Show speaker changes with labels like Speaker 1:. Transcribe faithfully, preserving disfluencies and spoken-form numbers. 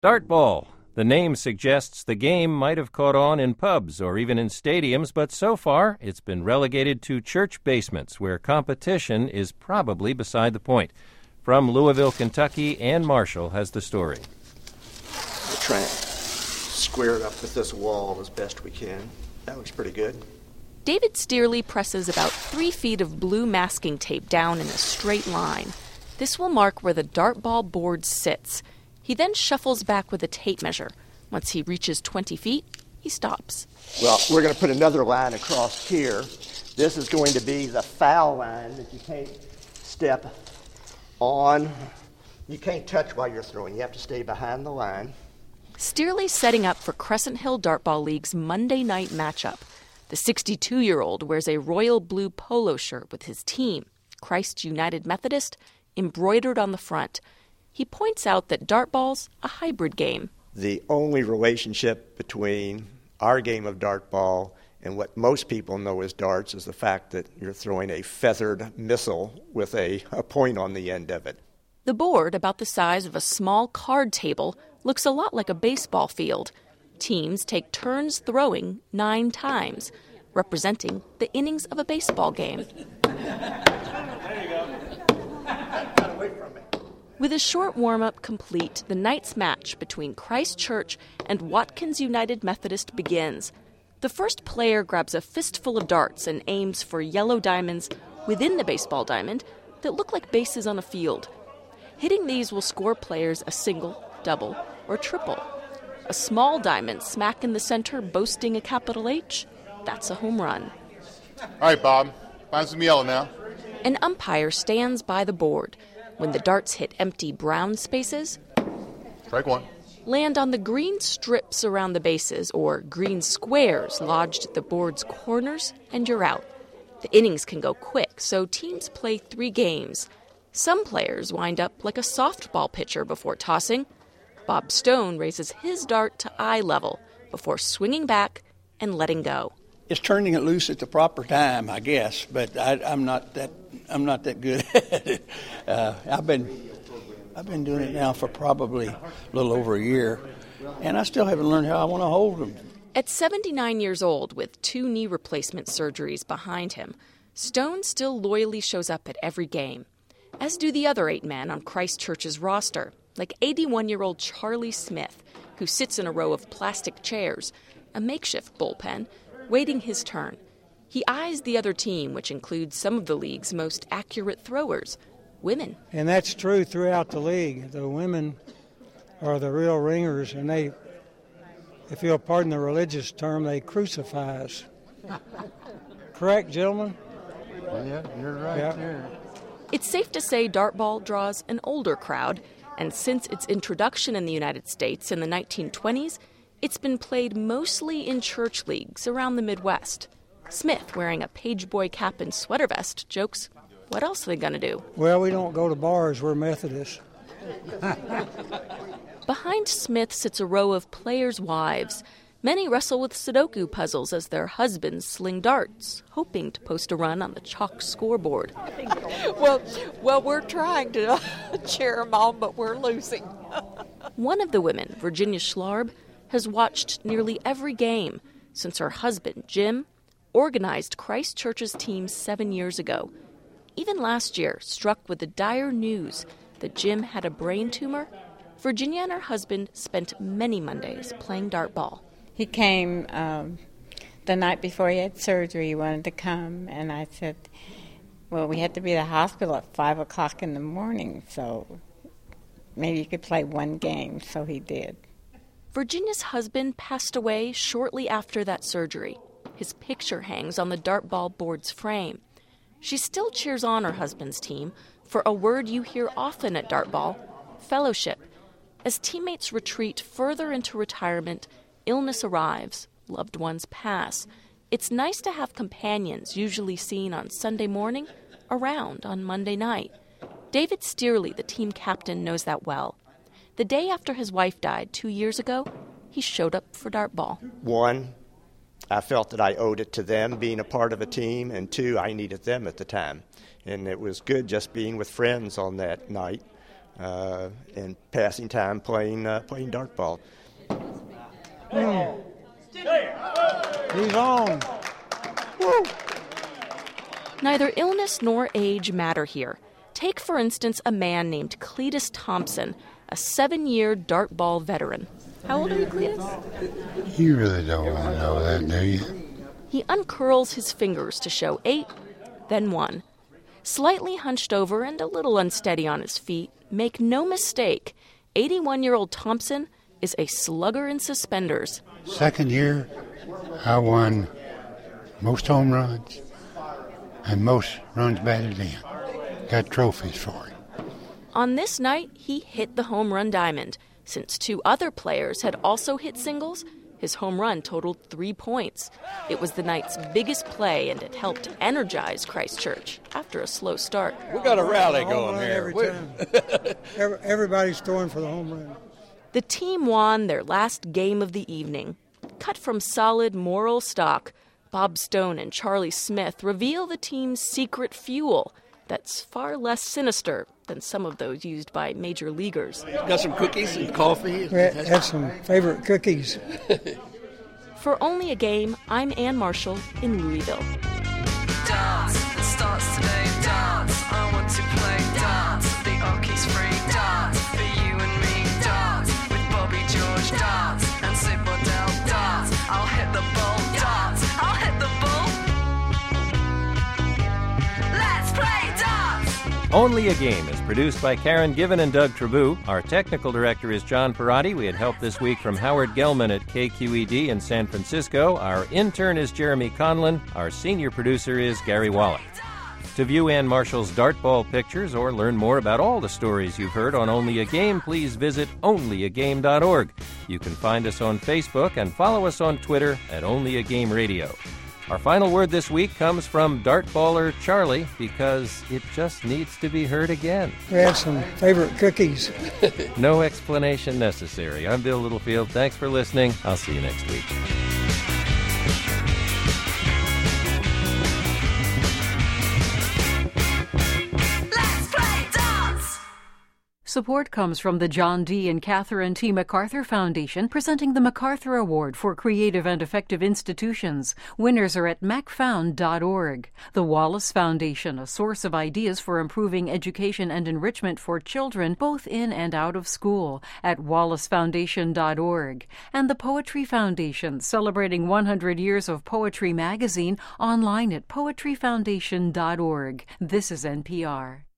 Speaker 1: Dartball. The name suggests the game might have caught on in pubs or even in stadiums, but so far it's been relegated to church basements where competition is probably beside the point. From Louisville, Kentucky, Ann Marshall has the story.
Speaker 2: We're trying to square it up with this wall as best we can. That looks pretty good.
Speaker 3: David Steerley presses about three feet of blue masking tape down in a straight line. This will mark where the dartball board sits. He then shuffles back with a tape measure. Once he reaches twenty feet, he stops.
Speaker 2: Well, we're going to put another line across here. This is going to be the foul line that you can't step on. You can't touch while you're throwing. You have to stay behind the line.
Speaker 3: Steerley's setting up for Crescent Hill Dartball League's Monday night matchup. The sixty-two-year-old wears a royal blue polo shirt with his team, Christ United Methodist, embroidered on the front. He points out that dartball's a hybrid game.
Speaker 2: The only relationship between our game of dartball and what most people know as darts is the fact that you're throwing a feathered missile with a, a point on the end of it.
Speaker 3: The board, about the size of a small card table, looks a lot like a baseball field. Teams take turns throwing nine times, representing the innings of a baseball game.
Speaker 2: There you go. Got away from me.
Speaker 3: With a short warm-up complete, the night's match between Christ Church and Watkins United Methodist begins. The first player grabs a fistful of darts and aims for yellow diamonds within the baseball diamond that look like bases on a field. Hitting these will score players a single, double, or triple. A small diamond smack in the center boasting a capital H, that's a home run.
Speaker 4: All right, Bob, find some yellow now.
Speaker 3: An umpire stands by the board. When the darts hit empty brown spaces,
Speaker 4: strike one,
Speaker 3: land on the green strips around the bases or green squares lodged at the board's corners, and you're out. The innings can go quick, so teams play three games. Some players wind up like a softball pitcher before tossing. Bob Stone raises his dart to eye level before swinging back and letting go.
Speaker 5: It's turning it loose at the proper time, I guess, but I, I'm not that I'm not that good at it. Uh, I've been I've been doing it now for probably a little over a year, and I still haven't learned how I want to hold them.
Speaker 3: At seventy-nine years old, with two knee replacement surgeries behind him, Stone still loyally shows up at every game, as do the other eight men on Christ Church's roster, like eighty-one-year-old Charlie Smith, who sits in a row of plastic chairs, a makeshift bullpen, waiting his turn. He eyes the other team, which includes some of the league's most accurate throwers, women.
Speaker 6: And that's true throughout the league. The women are the real ringers, and they, if you'll pardon the religious term, they crucify us. Correct, gentlemen?
Speaker 7: Yeah, you're right
Speaker 6: yeah.
Speaker 7: there.
Speaker 3: It's safe to say dartball draws an older crowd, and since its introduction in the United States in the nineteen twenties, it's been played mostly in church leagues around the Midwest. Smith, wearing a pageboy cap and sweater vest, jokes, what else are they going to do?
Speaker 6: Well, we don't go to bars. We're Methodists.
Speaker 3: Behind Smith sits a row of players' wives. Many wrestle with Sudoku puzzles as their husbands sling darts, hoping to post a run on the chalk scoreboard.
Speaker 8: well, well, we're trying to cheer them on, but we're losing.
Speaker 3: One of the women, Virginia Schlarb, has watched nearly every game since her husband, Jim, organized Christ Church's team seven years ago. Even last year, struck with the dire news that Jim had a brain tumor, Virginia and her husband spent many Mondays playing dartball.
Speaker 9: He came um, the night before he had surgery. He wanted to come, and I said, well, we had to be at the hospital at five o'clock in the morning, so maybe you could play one game, so he did.
Speaker 3: Virginia's husband passed away shortly after that surgery. His picture hangs on the dartball board's frame. She still cheers on her husband's team for a word you hear often at dartball, fellowship. As teammates retreat further into retirement, illness arrives, loved ones pass. It's nice to have companions, usually seen on Sunday morning, around on Monday night. David Steerley, the team captain, knows that well. The day after his wife died two years ago, he showed up for dartball.
Speaker 2: One, I felt that I owed it to them being a part of a team, and two, I needed them at the time. And it was good just being with friends on that night. uh, and passing time playing uh, playing dart ball.
Speaker 6: Mm. He's on.
Speaker 2: Woo.
Speaker 3: Neither illness nor age matter here. Take, for instance, a man named Cletus Thompson, a seven-year dart ball veteran. How old are you, Cletus?
Speaker 7: You really don't want to know that, do you?
Speaker 3: He uncurls his fingers to show eight, then one. Slightly hunched over and a little unsteady on his feet, make no mistake, eighty-one-year-old Thompson is a slugger in suspenders.
Speaker 7: Second year, I won most home runs and most runs batted in. Got trophies for it.
Speaker 3: On this night, he hit the home run diamond. Since two other players had also hit singles, his home run totaled three points. It was the night's biggest play, and it helped energize Christchurch after a slow start.
Speaker 5: We got a rally going
Speaker 6: run
Speaker 5: here.
Speaker 6: Every time. Every, everybody's throwing for the home run.
Speaker 3: The team won their last game of the evening. Cut from solid moral stock, Bob Stone and Charlie Smith reveal the team's secret fuel that's far less sinister than some of those used by major leaguers.
Speaker 5: Got some cookies and coffee.
Speaker 6: We had some favorite cookies.
Speaker 3: For Only a Game, I'm Ann Marshall in Louisville.
Speaker 10: Dance, it starts today. Dance, I want to play dance. The Okies free dance for you and me. Dance with Bobby George. Dance and Sid Waddell. Dance, I'll hit the ball. Dance, I'll hit the ball. Let's play dance.
Speaker 1: Only a Game is produced by Karen Given and Doug Trabou. Our technical director is John Perotti. We had help this week from Howard Gelman at K Q E D in San Francisco. Our intern is Jeremy Conlon. Our senior producer is Gary Wallach. To view Ann Marshall's dartball pictures or learn more about all the stories you've heard on Only a Game, please visit only a game dot org. You can find us on Facebook and follow us on Twitter at Only a Game Radio. Our final word this week comes from dartballer Charlie because it just needs to be heard again.
Speaker 6: We had some favorite cookies.
Speaker 1: No explanation necessary. I'm Bill Littlefield. Thanks for listening. I'll see you next week.
Speaker 11: Support comes from the John D. and Catherine T. MacArthur Foundation, presenting the MacArthur Award for Creative and Effective Institutions. Winners are at mac found dot org. The Wallace Foundation, a source of ideas for improving education and enrichment for children, both in and out of school, at wallace foundation dot org. And the Poetry Foundation, celebrating one hundred years of Poetry Magazine, online at poetry foundation dot org. This is N P R.